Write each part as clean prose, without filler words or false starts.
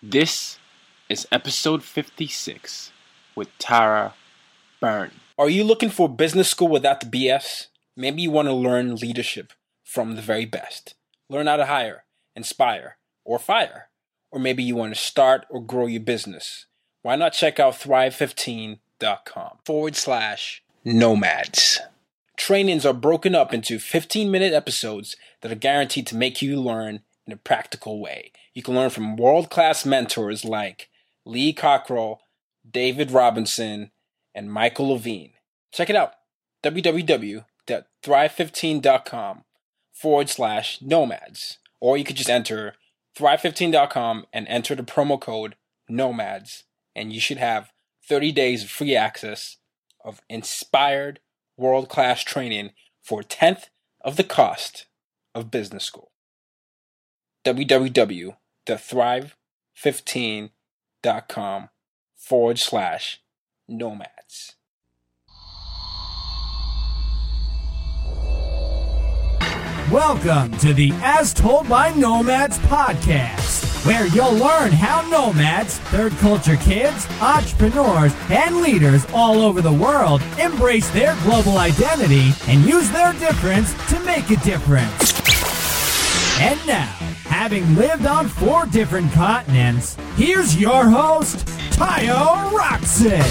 This is episode 56 with Tara Byrne. Are you looking for business school without the BS? Maybe you want to learn leadership from the very best. Learn how to hire, inspire, or fire. Or maybe you want to start or grow your business. Why not check out thrive15.com/nomads. Trainings are broken up into 15-minute episodes that are guaranteed to make you learn in a practical way. You can learn from world-class mentors like Lee Cockrell, David Robinson, and Michael Levine. Check it out, www.thrive15.com/nomads. Or you could just enter thrive15.com and enter the promo code NOMADS, and you should have 30 days of free access of inspired world-class training for a tenth of the cost of business school. www.thrive15.com/nomads. Welcome to the As Told by Nomads podcast, where you'll learn how nomads, third culture kids, entrepreneurs, and leaders all over the world embrace their global identity and use their difference to make a difference. And now, having lived on 4 different continents, here's your host, Tayo Roxy.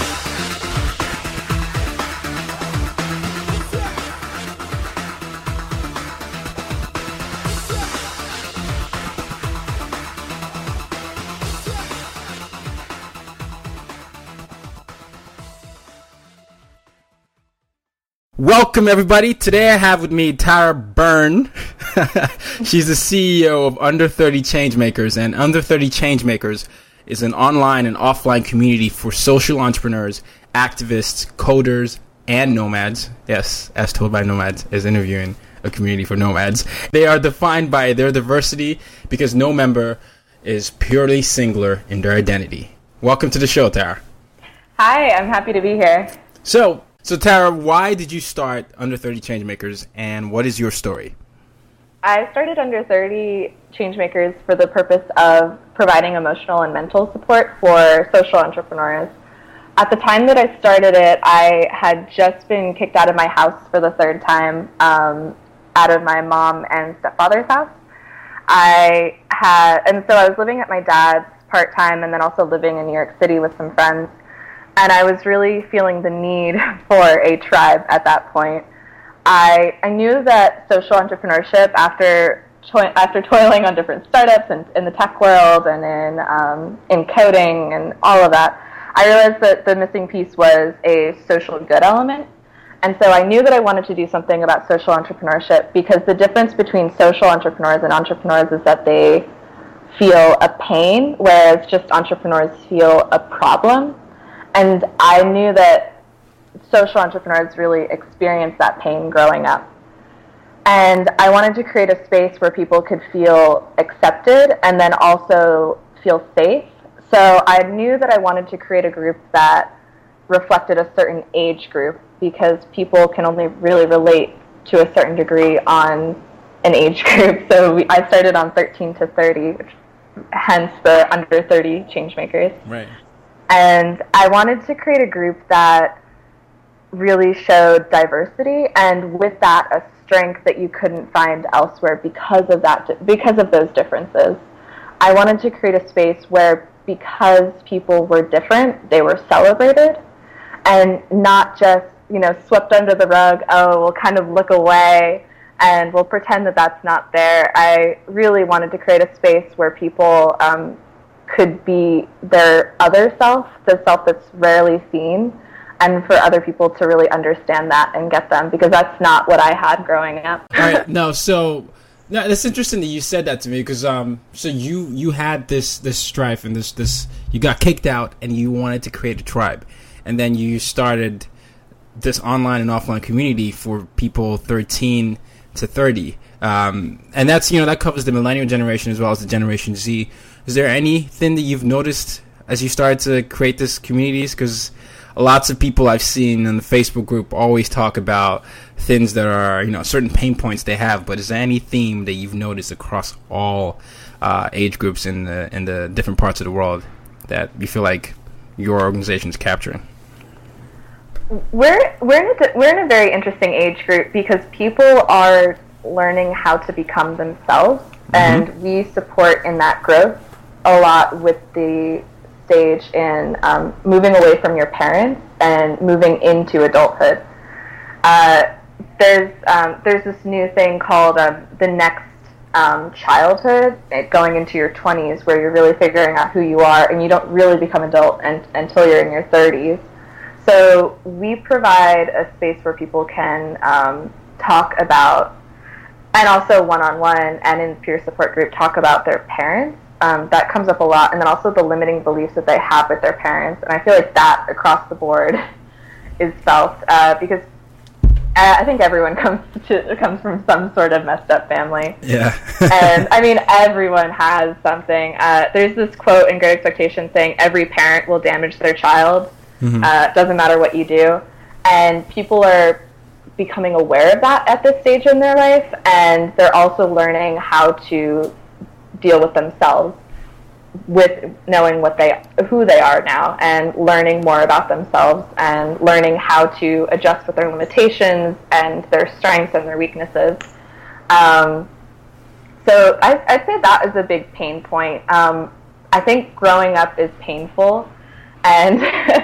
Welcome, everybody. Today I have with me Tara Byrne. She's the CEO of Under 30 Changemakers, and Under 30 Changemakers is an online and offline community for social entrepreneurs, activists, coders, and nomads. Yes, As Told by Nomads is interviewing a community for nomads. They are defined by their diversity because no member is purely singular in their identity. Welcome to the show, Tara. Hi, I'm happy to be here. So Tara, why did you start Under 30 Changemakers, and what is your story? I started Under 30 Changemakers for the purpose of providing emotional and mental support for social entrepreneurs. At the time that I started it, I had just been kicked out of my house for the 3rd time, out of my mom and stepfather's house. And so I was living at my dad's part-time and then also living in New York City with some friends. And I was really feeling the need for a tribe at that point. I knew that social entrepreneurship, after toiling on different startups and in the tech world and in coding and all of that, I realized that the missing piece was a social good element. And so I knew that I wanted to do something about social entrepreneurship because the difference between social entrepreneurs and entrepreneurs is that they feel a pain, whereas just entrepreneurs feel a problem. And I knew that social entrepreneurs really experience that pain growing up. And I wanted to create a space where people could feel accepted and then also feel safe. So I knew that I wanted to create a group that reflected a certain age group because people can only really relate to a certain degree on an age group. So I started on 13 to 30, hence the Under 30 Changemakers. Right. And I wanted to create a group that really showed diversity, and with that, a strength that you couldn't find elsewhere because of those differences. I wanted to create a space where, because people were different, they were celebrated, and not just, swept under the rug. Oh, we'll kind of look away and we'll pretend that that's not there. I really wanted to create a space where people could be their other self, the self that's rarely seen, and for other people to really understand that and get them, because that's not what I had growing up. All right, it's interesting that you said that to me, because so you had this strife and this you got kicked out and you wanted to create a tribe, and then you started this online and offline community for people 13 to 30, and that's that covers the millennial generation as well as the Generation Z. Is there anything that you've noticed as you started to create this communities? Because lots of people I've seen in the Facebook group always talk about things that are, certain pain points they have. But is there any theme that you've noticed across all age groups in the different parts of the world that you feel like your organization is capturing? We're in a very interesting age group because people are learning how to become themselves, and we support in that growth a lot with the stage in moving away from your parents and moving into adulthood. There's this new thing called the next childhood, going into your 20s, where you're really figuring out who you are, and you don't really become adult until you're in your 30s. So we provide a space where people can talk about, and also one-on-one and in peer support group, talk about their parents. That comes up a lot, and then also the limiting beliefs that they have with their parents. And I feel like that across the board is felt because I think everyone comes from some sort of messed up family. Yeah. And I mean, everyone has something. There's this quote in Great Expectations saying, "Every parent will damage their child. Doesn't matter what you do." And people are becoming aware of that at this stage in their life, and they're also learning how to deal with themselves, with knowing who they are now, and learning more about themselves, and learning how to adjust with their limitations and their strengths and their weaknesses. So I'd say that is a big pain point. I think growing up is painful, and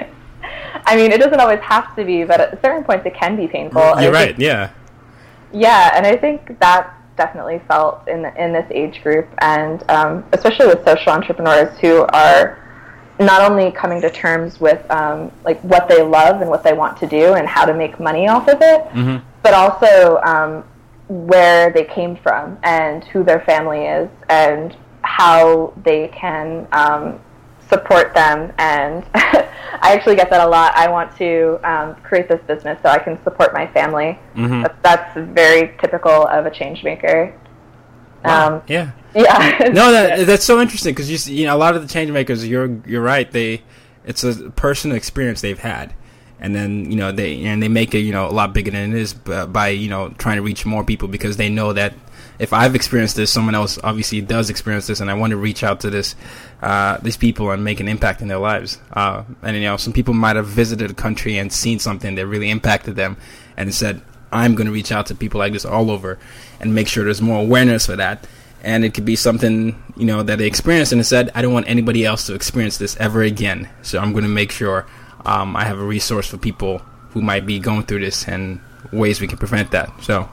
I mean, it doesn't always have to be, but at certain points it can be painful. You're right, yeah. Yeah, and I think that definitely felt in this age group, and especially with social entrepreneurs who are not only coming to terms with like what they love and what they want to do and how to make money off of it, but also where they came from and who their family is and how they can support them. And I actually get that a lot. I want to create this business so I can support my family. That's very typical of a change maker. Wow. Yeah. No, that's so interesting because you know, a lot of the change makers, you're right. It's a personal experience they've had, and then they make it a lot bigger than it is by trying to reach more people, because they know that if I've experienced this, someone else obviously does experience this, and I want to reach out to these people and make an impact in their lives. And some people might have visited a country and seen something that really impacted them, and said, I'm going to reach out to people like this all over and make sure there's more awareness for that. And it could be something that they experienced, and it said, I don't want anybody else to experience this ever again. So I'm going to make sure I have a resource for people who might be going through this and ways we can prevent that. So,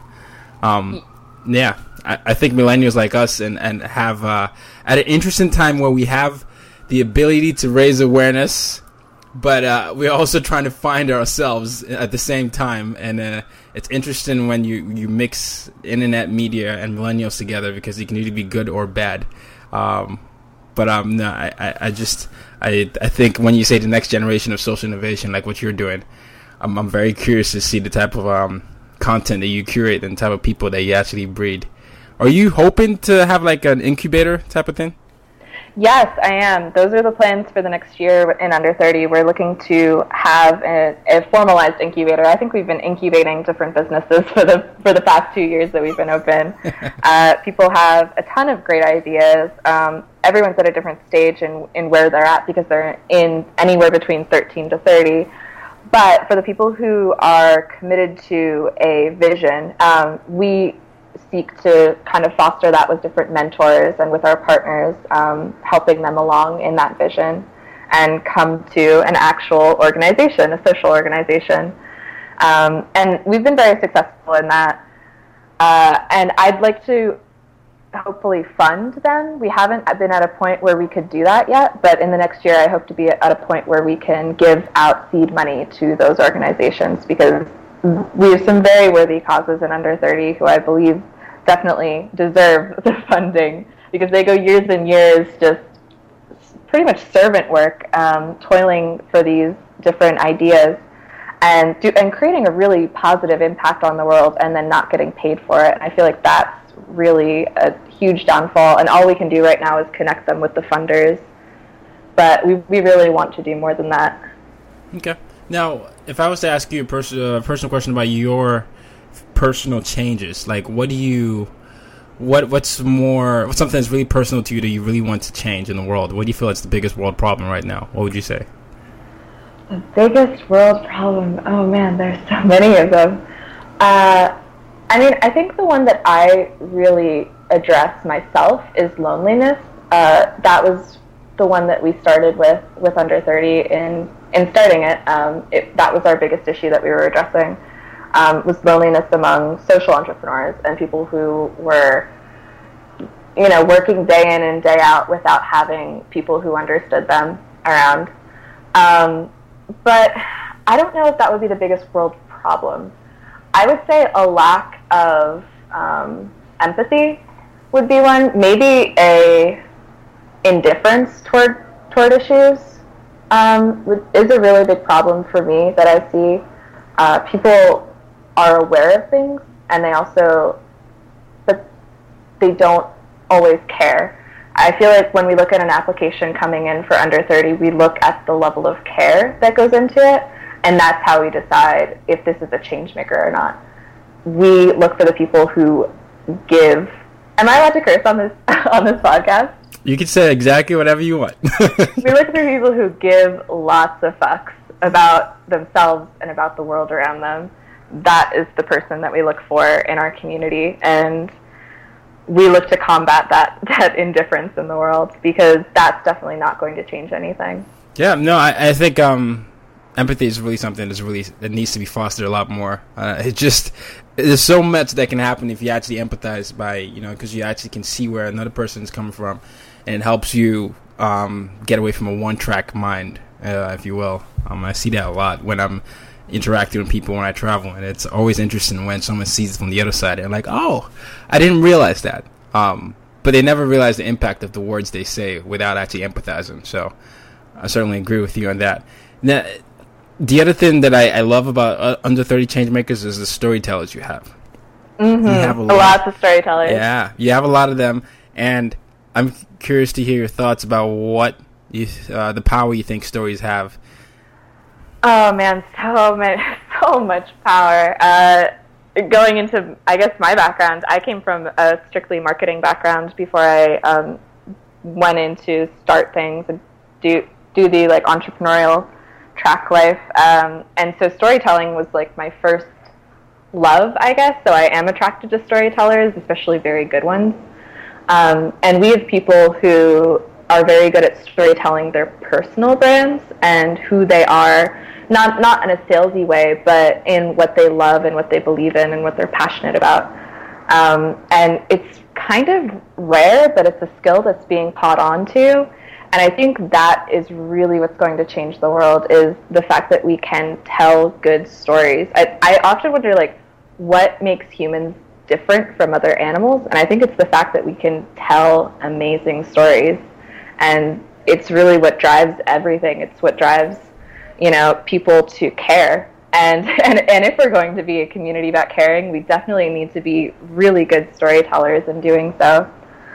yeah. I think millennials like us and have at an interesting time where we have the ability to raise awareness, but we're also trying to find ourselves at the same time. And it's interesting when you mix internet media and millennials together, because it can either be good or bad. No, I think when you say the next generation of social innovation, like what you're doing, I'm very curious to see the type of content that you curate and the type of people that you actually breed. Are you hoping to have like an incubator type of thing? Yes, I am. Those are the plans for the next year in Under 30. We're looking to have a formalized incubator. I think we've been incubating different businesses for the past 2 years that we've been open. People have a ton of great ideas. Everyone's at a different stage in where they're at, because they're in anywhere between 13 to 30. But for the people who are committed to a vision, we seek to kind of foster that with different mentors and with our partners, helping them along in that vision and come to an actual organization, a social organization. And we've been very successful in that. And I'd like to hopefully fund them. We haven't been at a point where we could do that yet, but in the next year I hope to be at a point where we can give out seed money to those organizations, because we have some very worthy causes in Under 30 who I believe definitely deserve the funding, because they go years and years just pretty much servant work, toiling for these different ideas and creating a really positive impact on the world, and then not getting paid for it. And I feel like that's really a huge downfall, and all we can do right now is connect them with the funders. But we really want to do more than that. Okay. Now, if I was to ask you a personal question about your personal changes, like what do you what's something that's really personal to you that you really want to change in the world? What do you feel is the biggest world problem right now? What would you say? The biggest world problem? Oh man, there's so many of them. I think the one that I really address myself is loneliness. That was the one that we started with Under 30 in starting it. That was our biggest issue that we were addressing, was loneliness among social entrepreneurs and people who were, working day in and day out without having people who understood them around. But I don't know if that would be the biggest world problem. I would say a lack of empathy would be one. Maybe a indifference toward issues is a really big problem for me that I see. People are aware of things, and but they don't always care. I feel like when we look at an application coming in for Under 30, we look at the level of care that goes into it, and that's how we decide if this is a change maker or not. We look for the people who give. Am I allowed to curse on this podcast? You can say exactly whatever you want. We look for people who give lots of fucks about themselves and about the world around them. That is the person that we look for in our community, and we look to combat that indifference in the world, because that's definitely not going to change anything. Yeah, no, I think empathy is really something that needs to be fostered a lot more. There's so much that can happen if you actually empathize because you actually can see where another person is coming from, and it helps you get away from a one-track mind, if you will. I see that a lot when I'm interacting with people when I travel, and it's always interesting when someone sees it from the other side. They're like, oh, I didn't realize that. But they never realize the impact of the words they say without actually empathizing. So I certainly agree with you on that. Now, the other thing that I love about Under 30 Changemakers is the storytellers you have. Mm-hmm. You have lots of storytellers. Yeah, you have a lot of them, and I'm curious to hear your thoughts about what the power you think stories have. Oh man, so much power. Going into, I guess, my background, I came from a strictly marketing background before I went in to start things and do the entrepreneurial track life. And so storytelling was my first love, I guess. So I am attracted to storytellers, especially very good ones. And we have people who are very good at storytelling their personal brands and who they are, not in a salesy way, but in what they love and what they believe in and what they're passionate about. And it's kind of rare, but it's a skill that's being caught on to. And I think that is really what's going to change the world, is the fact that we can tell good stories. I often wonder, what makes humans different from other animals? And I think it's the fact that we can tell amazing stories. And it's really what drives everything. It's what drives, people to care. And if we're going to be a community about caring, we definitely need to be really good storytellers in doing so.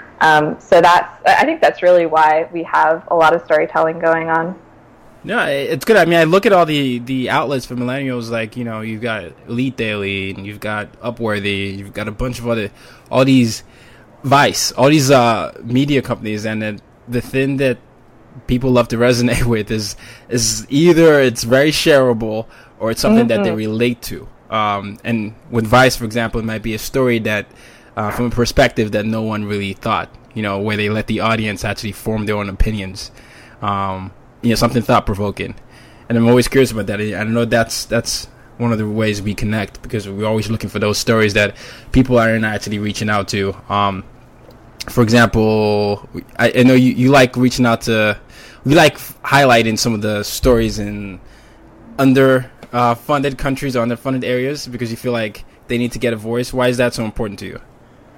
So I think that's really why we have a lot of storytelling going on. No, it's good. I mean, I look at all the outlets for millennials, you've got Elite Daily, and you've got Upworthy, you've got a bunch of all these Vice, all these media companies, and the thing that people love to resonate with is either it's very shareable or it's something that they relate to. And with Vice, for example, it might be a story that, from a perspective that no one really thought, where they let the audience actually form their own opinions. Something thought-provoking. And I'm always curious about that. I know that's one of the ways we connect, because we're always looking for those stories that people aren't actually reaching out to. For example, I know you like reaching out to, we like highlighting some of the stories in funded countries or underfunded areas, because you feel like they need to get a voice. Why is that so important to you?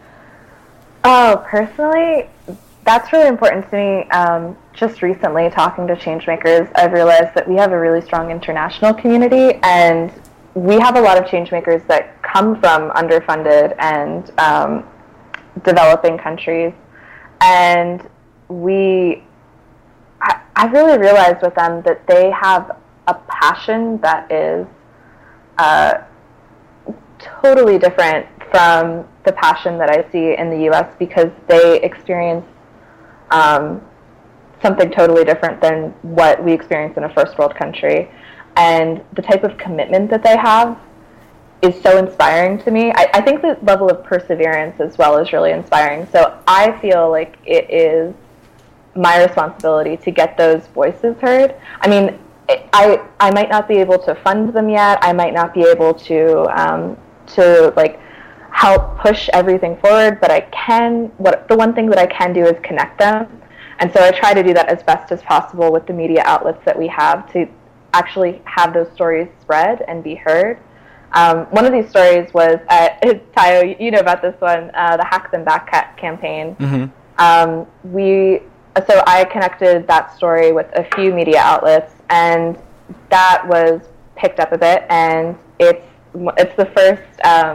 Oh, personally, that's really important to me. Just recently, talking to changemakers, I've realized that we have a really strong international community, and we have a lot of changemakers that come from underfunded and developing countries. And I really realized with them that they have a passion that is totally different from the passion that I see in the U.S. because they experience something totally different than what we experience in a first world country. And the type of commitment that they have is so inspiring to me. I think the level of perseverance as well is really inspiring. So I feel like it is my responsibility to get those voices heard. I mean, I might not be able to fund them yet. I might not be able to like help push everything forward, but I can. The one thing that I can do is connect them, and so I try to do that as best as possible with the media outlets that we have to actually have those stories spread and be heard. One of these stories was Tayo, you know about this one, the Hack Them Back campaign. Mm-hmm. So I connected that story with a few media outlets, and that was picked up a bit, and it's the first.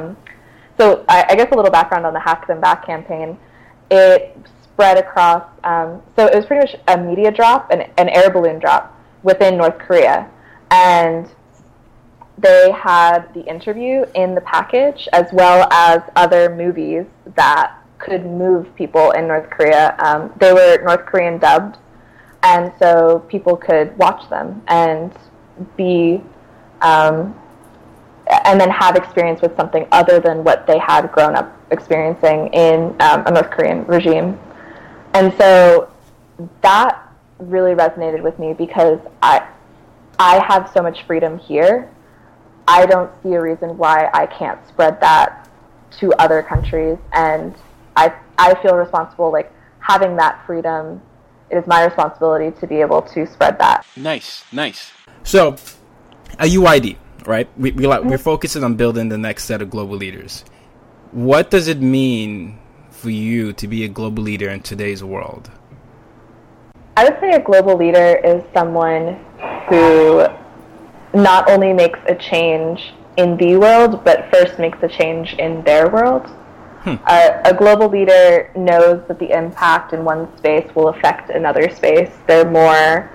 So I guess a little background on the Hack Them Back campaign. It spread across. So it was pretty much a media drop, an air balloon drop within North Korea, and they had the interview in the package as well as other movies that could move people in North Korea. They were North Korean dubbed, and so people could watch them and be, and then have experience with something other than what they had grown up experiencing in a North Korean regime. And so that really resonated with me because I have so much freedom here. I don't see a reason why I can't spread that to other countries, and I feel responsible, like having that freedom, it is my responsibility to be able to spread that. Nice. So, a UID, right? We're focusing on building the next set of global leaders. What does it mean for you to be a global leader in today's world? I would say a global leader is someone who not only makes a change in the world, but first makes a change in their world. A global leader knows that the impact in one space will affect another space. They're more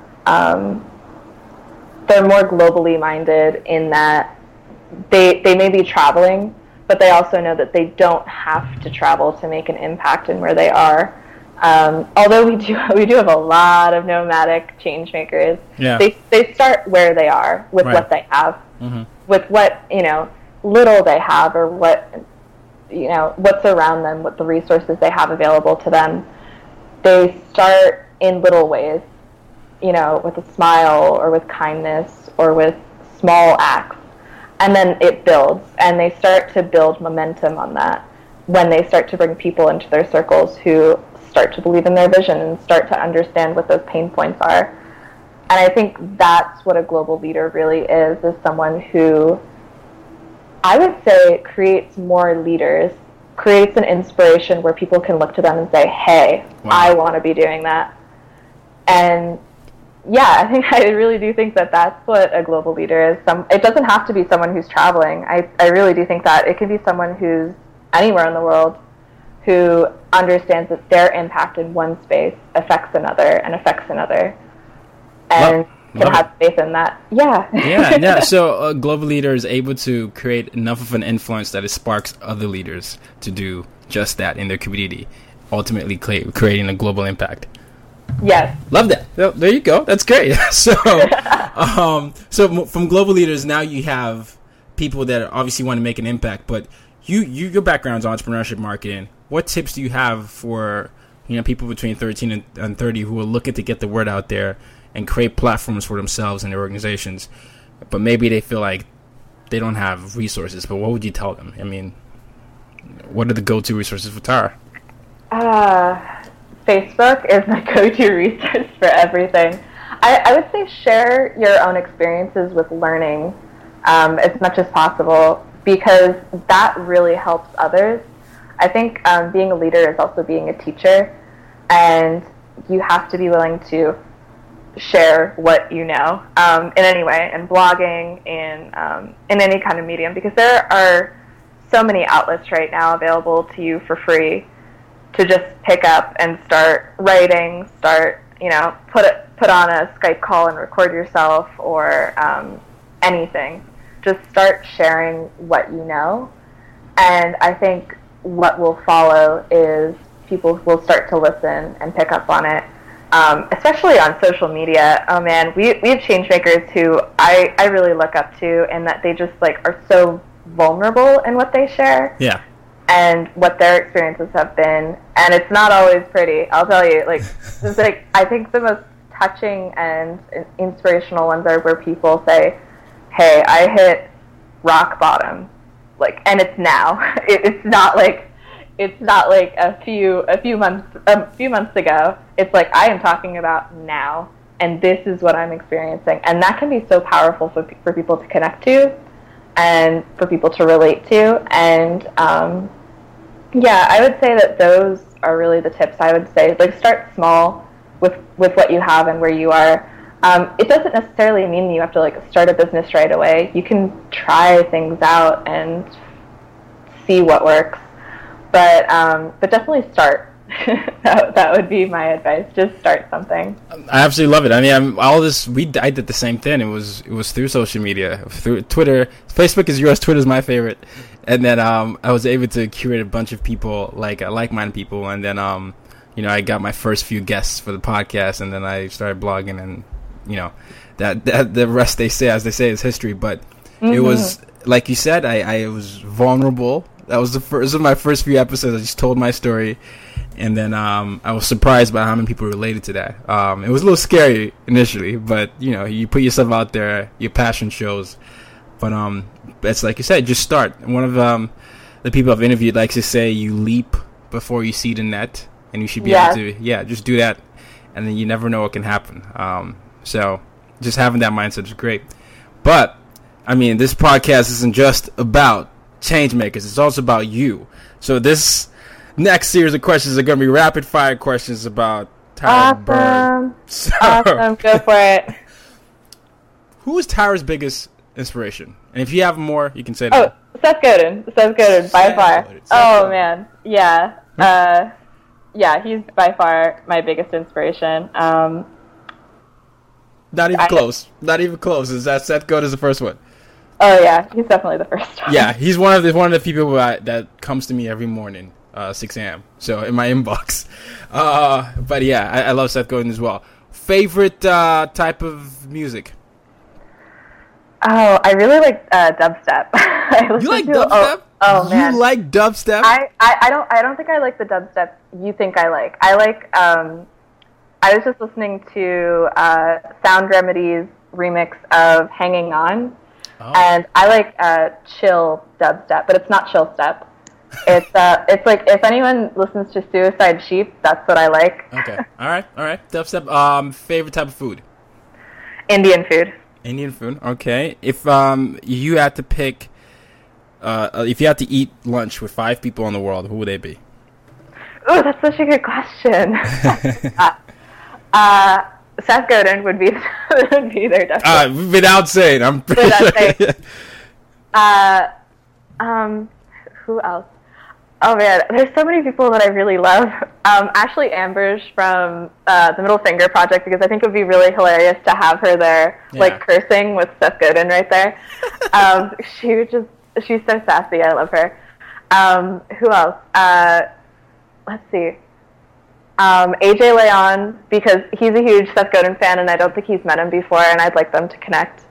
globally minded in that they may be traveling, but they also know that they don't have to travel to make an impact in where they are. Although we do have a lot of nomadic change makers. Yeah. They start where they are with what they have, with what little they have, or what's around them, what the resources they have available to them. They start in little ways, with a smile or with kindness or with small acts, and then it builds, and they start to build momentum on that when they start to bring people into their circles who start to believe in their vision and start to understand what those pain points are. And I think that's what a global leader really is someone who, I would say, creates more leaders, creates an inspiration where people can look to them and say, hey, wow, I want to be doing that. And yeah, I really do think that that's what a global leader is. It doesn't have to be someone who's traveling. I really do think that it can be someone who's anywhere in the world who understands that their impact in one space affects another and affects another. And can have faith in that. Yeah. So a global leader is able to create enough of an influence that it sparks other leaders to do just that in their community, ultimately creating a global impact. Yes. Love that. So, there you go. That's great. So, so from global leaders, now you have people that obviously want to make an impact, but your background's entrepreneurship marketing. What tips do you have for people between 13 and 30 who are looking to get the word out there and create platforms for themselves and their organizations, but maybe they feel like they don't have resources? But what would you tell them? I mean, what are the go-to resources for Tara? Facebook is my go-to resource for everything. I would say share your own experiences with learning as much as possible, because that really helps others. I think being a leader is also being a teacher, and you have to be willing to share what you know in any way, in blogging, in any kind of medium, because there are so many outlets right now available to you for free to just pick up and start writing, put on a Skype call and record yourself, or anything. Just start sharing what you know. And I think what will follow is people will start to listen and pick up on it, especially on social media. Oh man, we have changemakers who I really look up to, and that they just like are so vulnerable in what they share. Yeah. And what their experiences have been, and it's not always pretty. I'll tell you, like, it's like I think the most touching and inspirational ones are where people say, "Hey, I hit rock bottom," like, and it's now. It's not like a few months ago. It's like I am talking about now, and this is what I'm experiencing, and that can be so powerful for people to connect to, and for people to relate to, and yeah, I would say that those are really the tips. I would say, like, start small with what you have and where you are. It doesn't necessarily mean that you have to like start a business right away. You can try things out and see what works, but definitely start. That would be my advice. Just start something. I absolutely love it. I mean, I did the same thing. It was through social media, through Twitter. Facebook is yours. Twitter is my favorite. And then I was able to curate a bunch of people, like-minded people. And then I got my first few guests for the podcast, and then I started blogging, and that the rest, as they say, is history. But it was like you said, I was vulnerable. That was this was my first few episodes. I just told my story. And then I was surprised by how many people related to that. It was a little scary initially, but you put yourself out there, your passion shows. But it's like you said, just start. One of the people I've interviewed likes to say, you leap before you see the net, and you should be able to, just do that, and then you never know what can happen. So just having that mindset is great. But I mean, this podcast isn't just about change makers; it's also about you. So this next series of questions are going to be rapid fire questions about Tara Byrne. Awesome, go for it. Who is Tara's biggest inspiration? And if you have more, you can say that. Oh, Seth Godin, by far. Man, yeah. Yeah, he's by far my biggest inspiration. Not even close. Is that Seth Godin is the first one? Oh yeah, he's definitely the first one. Yeah, he's one of the people that comes to me every morning. 6 a.m. So in my inbox. But yeah, I love Seth Godin as well. Favorite type of music? Oh, I really like dubstep. You like dubstep? Oh man, you like dubstep? I don't think I like the dubstep you think I like. I like. I was just listening to Sound Remedy's remix of "Hanging On," and I like chill dubstep, but it's not chill step. It's like if anyone listens to Suicide Sheep, that's what I like. Okay. All right. Dubstep. Favorite type of food? Indian food. Indian food. Okay. If you had to pick, if you had to eat lunch with 5 people in the world, who would they be? Oh, that's such a good question. Seth Godin would be there definitely. Without saying, I'm pretty sure. Who else? Oh man, there's so many people that I really love. Ashley Ambridge from the Middle Finger Project, because I think it would be really hilarious to have her there, like cursing with Seth Godin right there. She's so sassy. I love her. Who else? Let's see. AJ Leon, because he's a huge Seth Godin fan, and I don't think he's met him before, and I'd like them to connect.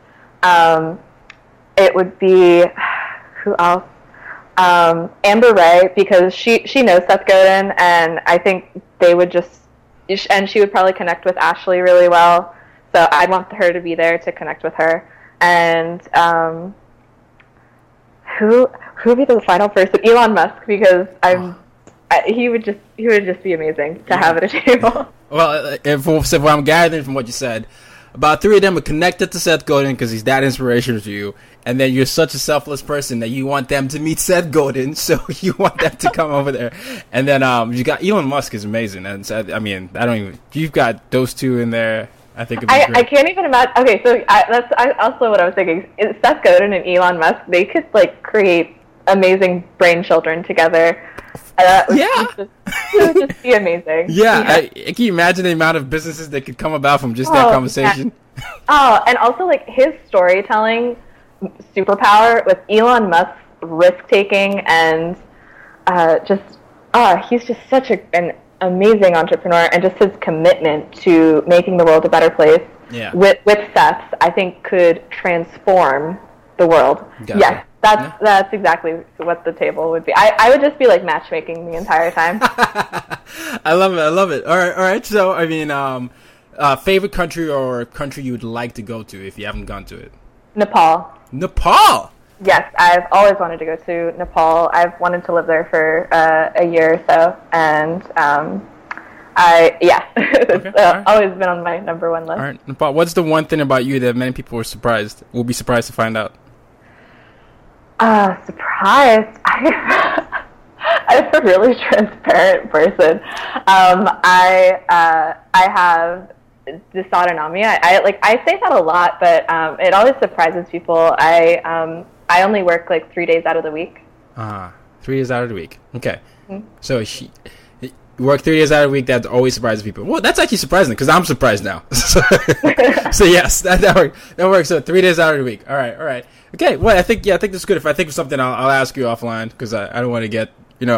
It would be, who else? Amber Ray, because she knows Seth Godin, and I think they would and she would probably connect with Ashley really well, so I'd want her to be there to connect with her. And who would be the final person? Elon Musk, because he would just be amazing to have at a table. Well, if what I'm gathering from what you said, about 3 of them are connected to Seth Godin because he's that inspirational to you, and then you're such a selfless person that you want them to meet Seth Godin, so you want them to come over there. And then you got Elon Musk is amazing, and so, I mean, you've got those 2 in there. I think I can't even imagine. Okay, so that's also what I was thinking. Seth Godin and Elon Musk, they could like create amazing brain children together. It would just be amazing. Yeah. Can you imagine the amount of businesses that could come about from just that conversation? Yeah. Oh, and also like his storytelling superpower with Elon Musk's risk taking and he's just such an amazing entrepreneur, and just his commitment to making the world a better place with Seth's, I think, could transform the world. Gotcha. Yes, that's exactly what the table would be. I would just be like matchmaking the entire time. I love it. All right. So, I mean, favorite country or country you would like to go to if you haven't gone to it? Nepal. Yes, I've always wanted to go to Nepal. I've wanted to live there for a year or so, and it's always been on my number one list. All right, Nepal. What's the one thing about you that many people will be surprised to find out? Surprised? I'm a really transparent person. I have dysautonomia. I say that a lot, but it always surprises people. I only work like 3 days out of the week. 3 days out of the week. Okay. Mm-hmm. So you work 3 days out of the week. That always surprises people. Well, that's actually surprising because I'm surprised now. So yes, that works. So 3 days out of the week. All right. Okay. Well, I think that's good. If I think of something, I'll ask you offline because I don't want to get No,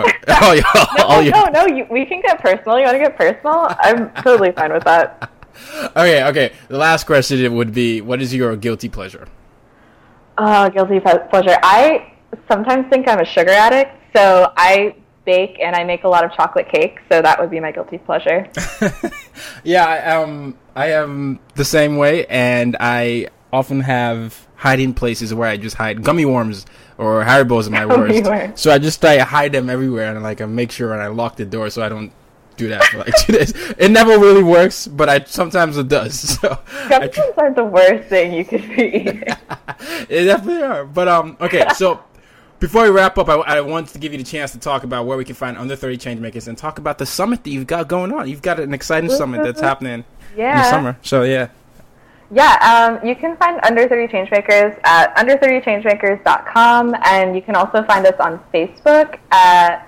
we can get personal. You want to get personal? I'm totally fine with that. Okay. The last question would be, what is your guilty pleasure? Guilty pleasure. I sometimes think I'm a sugar addict, so I bake and I make a lot of chocolate cake, so that would be my guilty pleasure. Yeah, I am the same way, and I often have hiding places where I just hide gummy worms or Haribo's are my worst. So I just try to hide them everywhere, and I make sure and I lock the door so I don't do that for 2 days. It never really works, but sometimes it does. So gummy worms are the worst thing you could be eating. They definitely are. But okay, so before we wrap up, I want to give you the chance to talk about where we can find Under 30 Changemakers and talk about the summit that you've got going on. You've got an exciting summit that's happening in the summer. So yeah. Yeah, you can find Under 30 Changemakers at under30changemakers.com, and you can also find us on Facebook at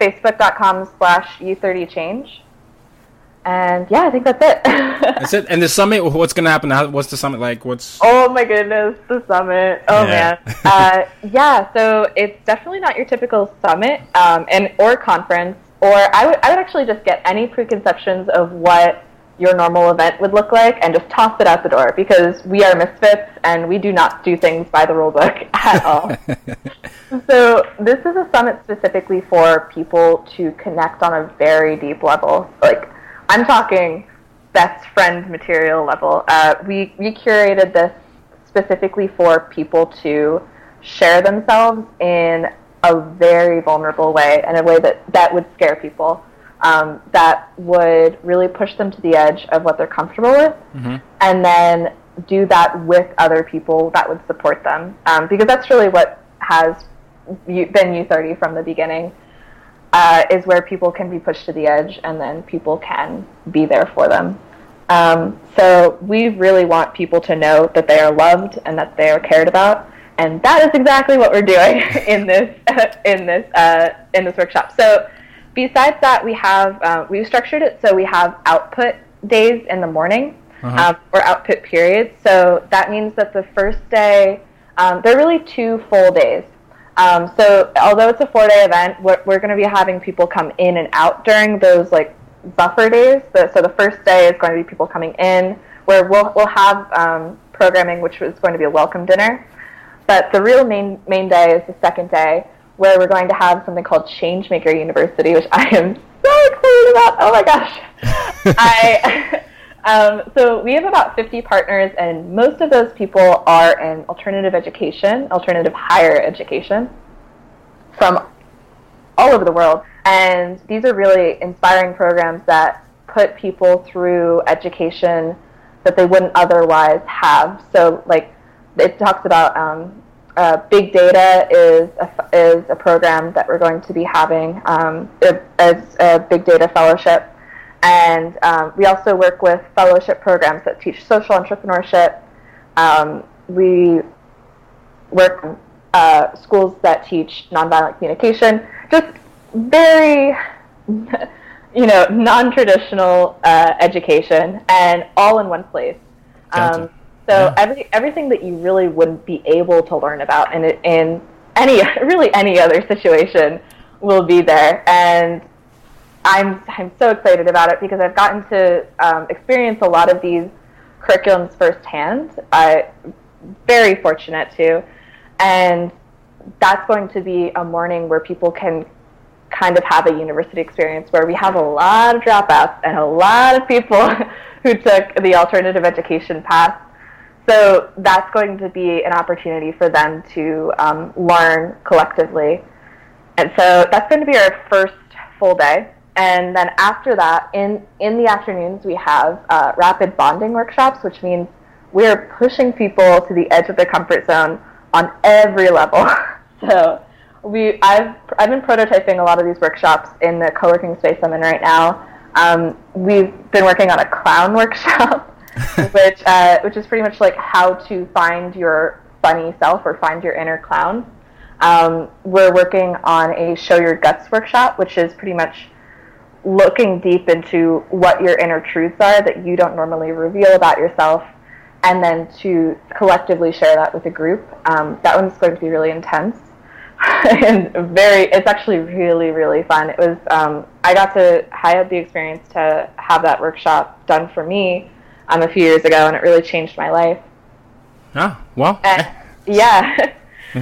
facebook.com/u30change. And yeah, I think that's it. That's it. And the summit, what's going to happen? What's the summit like? Oh my goodness, the summit. Oh man. So it's definitely not your typical summit or conference, or I would actually just get any preconceptions of what your normal event would look like and just toss it out the door, because we are misfits and we do not do things by the rule book at all. So this is a summit specifically for people to connect on a very deep level. Like, I'm talking best friend material level. We curated this specifically for people to share themselves in a very vulnerable way, in a way that would scare people. That would really push them to the edge of what they're comfortable with, and then do that with other people that would support them. Because that's really what has been U30 from the beginning, is where people can be pushed to the edge, and then people can be there for them. So we really want people to know that they are loved and that they are cared about, and that is exactly what we're doing in this workshop. So. Besides that, we've structured it so we have output days in the morning, or output periods. So that means that the first day, they're really 2 full days. So although it's a 4-day event, we're going to be having people come in and out during those buffer days. So the first day is going to be people coming in, where we'll have programming, which is going to be a welcome dinner. But the real main day is the second day, where we're going to have something called Changemaker University, which I am so excited about. Oh my gosh. So we have about 50 partners, and most of those people are in alternative higher education from all over the world. And these are really inspiring programs that put people through education that they wouldn't otherwise have. So it talks about Big Data is a program that we're going to be having as a Big Data Fellowship. And we also work with fellowship programs that teach social entrepreneurship. We work schools that teach nonviolent communication, just very, non-traditional education, and all in one place. Gotcha. So everything that you really wouldn't be able to learn about in any other situation, will be there, and I'm so excited about it because I've gotten to experience a lot of these curriculums firsthand. I'm very fortunate to, and that's going to be a morning where people can kind of have a university experience where we have a lot of dropouts and a lot of people who took the alternative education path. So that's going to be an opportunity for them to learn collectively. And so that's going to be our first full day. And then after that, in the afternoons, we have rapid bonding workshops, which means we're pushing people to the edge of their comfort zone on every level. So I've been prototyping a lot of these workshops in the co-working space I'm in right now. We've been working on a clown workshop, which is pretty much like how to find your funny self or find your inner clown. We're working on a show your guts workshop, which is pretty much looking deep into what your inner truths are that you don't normally reveal about yourself, and then to collectively share that with a group. That one's going to be really intense and it's actually really, really fun. It was, I had the experience to have that workshop done for me a few years ago, and it really changed my life. Ah, well. Yeah.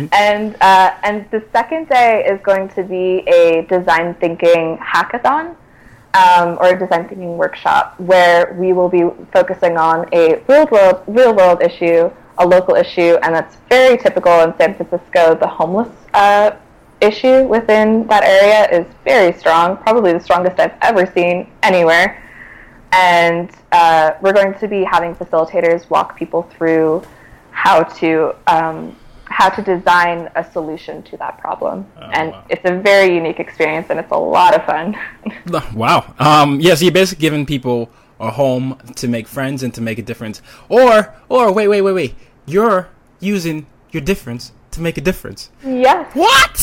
And the second day is going to be a design thinking hackathon, or a design thinking workshop, where we will be focusing on a real world issue, a local issue, and that's very typical in San Francisco. The homeless issue within that area is very strong, probably the strongest I've ever seen anywhere. And we're going to be having facilitators walk people through how to design a solution to that problem. Wow. It's a very unique experience, and it's a lot of fun. Wow. So you're basically giving people a home to make friends and to make a difference. Or wait. You're using your difference to make a difference. Yes. What?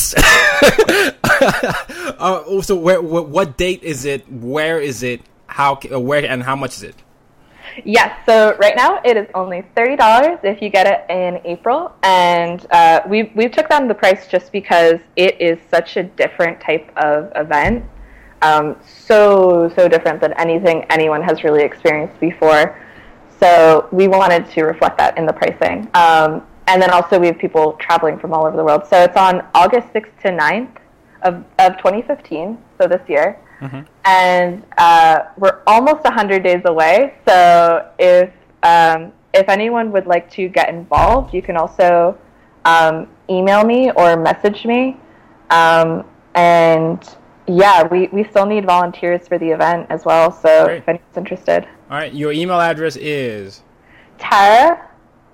So what date is it? Where is it? Where and how much is it? Yes, so right now it is only $30 if you get it in April, and we've took down the price just because it is such a different type of event, so different than anything anyone has really experienced before. So we wanted to reflect that in the pricing, and then also we have people traveling from all over the world. So it's on August 6th to 9th of 2015, so this year. Mm-hmm. And we're almost 100 days away. So if anyone would like to get involved, you can also email me or message me. And yeah, we still need volunteers for the event as well. So Great. If anyone's interested. All right, your email address is Tara,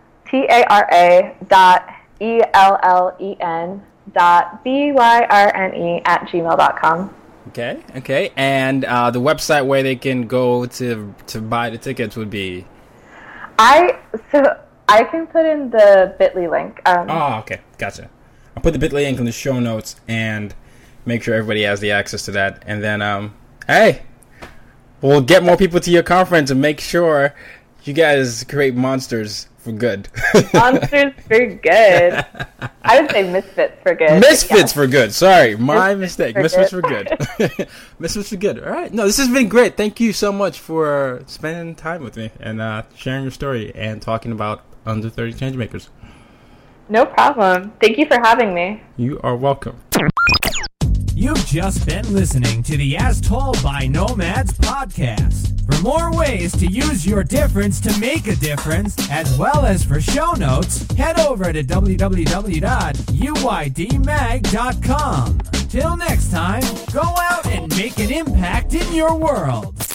TARA.ELLEN.BYRNE@gmail.com. Okay, and the website where they can go to buy the tickets would be. I can put in the Bitly link. Okay, gotcha. I'll put the Bitly link in the show notes and make sure everybody has the access to that. And then, hey, we'll get more people to your conference and make sure you guys create monsters for good. Monsters for good. I would say misfits for good. Misfits for good. Sorry, my mistake. Misfits for good. Misfits for good. All right. No, this has been great. Thank you so much for spending time with me and sharing your story and talking about Under 30 Changemakers. No problem. Thank you for having me. You are welcome. You've just been listening to the As Told by Nomads podcast. For more ways to use your difference to make a difference, as well as for show notes, head over to www.uydmag.com. Till next time, go out and make an impact in your world.